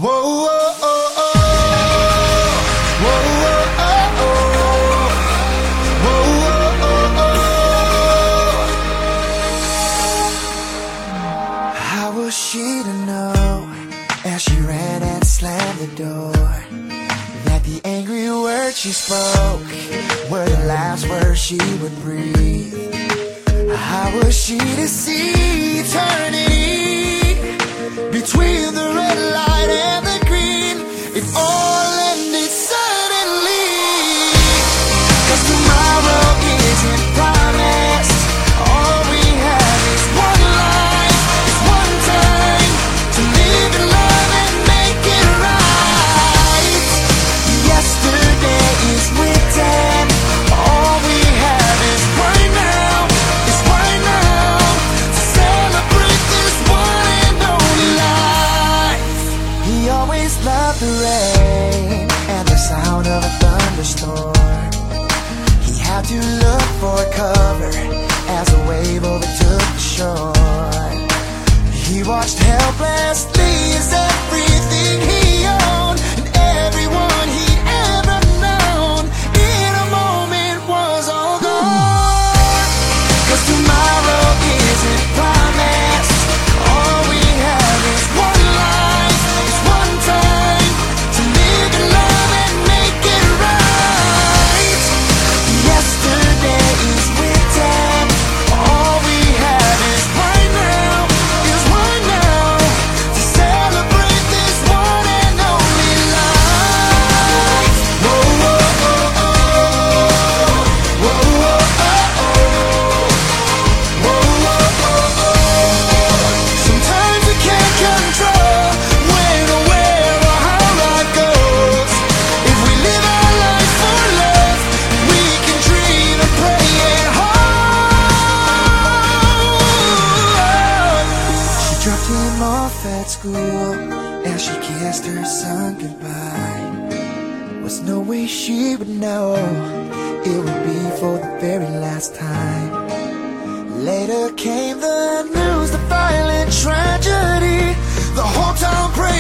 Whoa, whoa, oh, oh. Whoa, whoa, oh, oh. Whoa, whoa, oh, oh. How was she to know as she ran and slammed the door that the angry words she spoke were the last words she would breathe? How was she to see eternity between the red light and the green? It all ended suddenly. 'Cause tomorrow isn't promised. All we have is one life, is one time to live in love and make it right. Yesterday is written. All we have is right now, is right now to celebrate this one and only life. He always loved the rain and the sound of a thunderstorm. He had to look for cover as a wave overtook the shore. He watched helplessly as everything he owned and everyone he'd ever known in a moment was all gone. 'Cause tomorrow isn't promised. All we have is one life, is one time to live in love and make it right. Yesterday is written. All we have is right now, is right now to celebrate this one and only life. Whoa, whoa, oh, oh. Whoa, whoa, oh, oh. Whoa, whoa, oh, oh. Sometimes we can't control when or where or how life goes. If we live our life for love, we can dream and pray and hope. She dropped him off at school as she kissed her son goodbye. Was no way she would know it would be for the very last time. Later came the news, the violent tragedy. The whole town prayed.